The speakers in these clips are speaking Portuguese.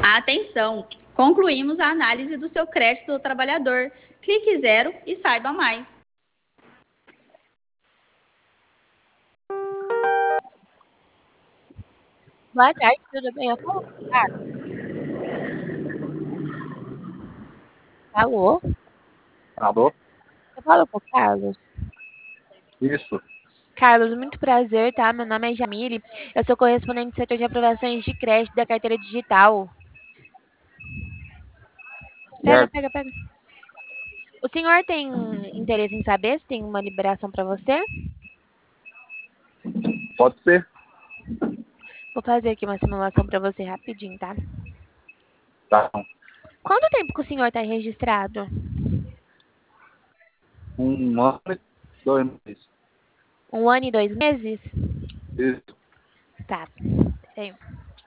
Atenção! Concluímos a análise do seu crédito do trabalhador. Clique zero e saiba mais. Boa tarde, tudo bem? Eu falo com o Carlos. Alô? Alô? Eu falo com o Carlos. Isso. Carlos, muito prazer, tá? Meu nome é Jamile. Eu sou correspondente do setor de aprovações de crédito da carteira digital. Pega, Certo. pega, pega. O senhor tem interesse em saber se tem uma liberação para você? Pode ser? Vou fazer aqui uma simulação para você rapidinho, tá? Tá. Quanto tempo que o senhor está registrado? 1 ano e 2 meses. 1 ano e 2 meses? Isso. Tá. Peraí.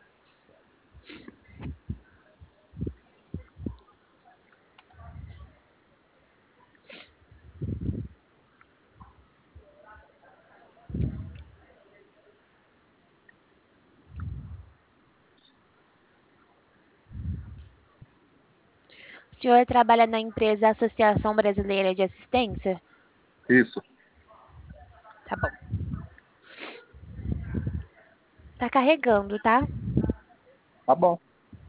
O senhor trabalha na empresa Associação Brasileira de Assistência? Isso. Tá bom. Tá carregando, tá? Tá bom.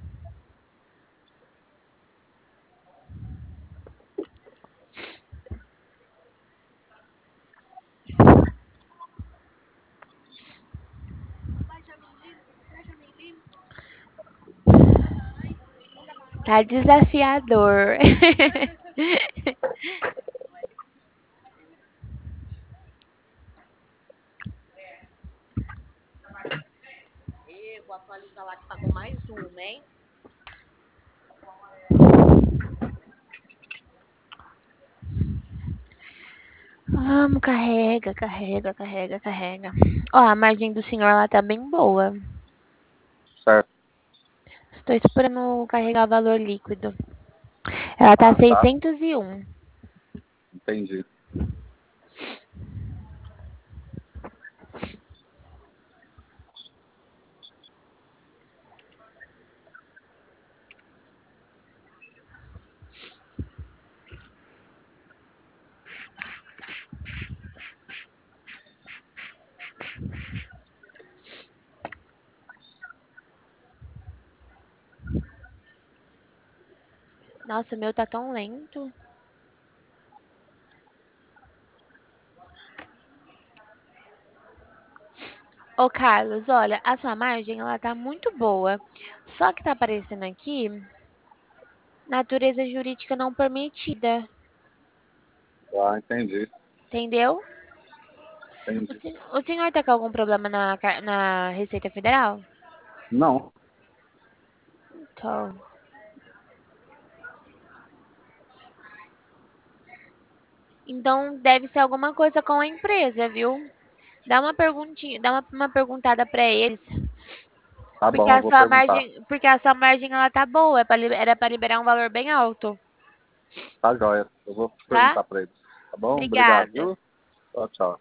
Tá desafiador. Vou atualizar lá que pagou mais uma, hein? Vamos, carrega, carrega, carrega, carrega. Ó, a margem do senhor lá tá bem boa. Certo. Estou esperando carregar o valor líquido. Ela tá Ah, tá. 601. Entendi. Nossa, o meu tá tão lento. Ô, Carlos, olha, a sua margem, ela tá muito boa. Só que tá aparecendo aqui, natureza jurídica não permitida. Ah, entendi. Entendeu? Entendi. O senhor tá com algum problema na Receita Federal? Não. Então, então deve ser alguma coisa com a empresa, viu? Dá uma perguntinha, dá uma perguntada para eles, Tá bom, eu vou perguntar. porque a sua margem ela tá boa, era para liberar um valor bem alto, Tá joia. Eu vou tá? perguntar pra eles. Tá bom? Obrigado, Obrigada. viu? Tchau, tchau.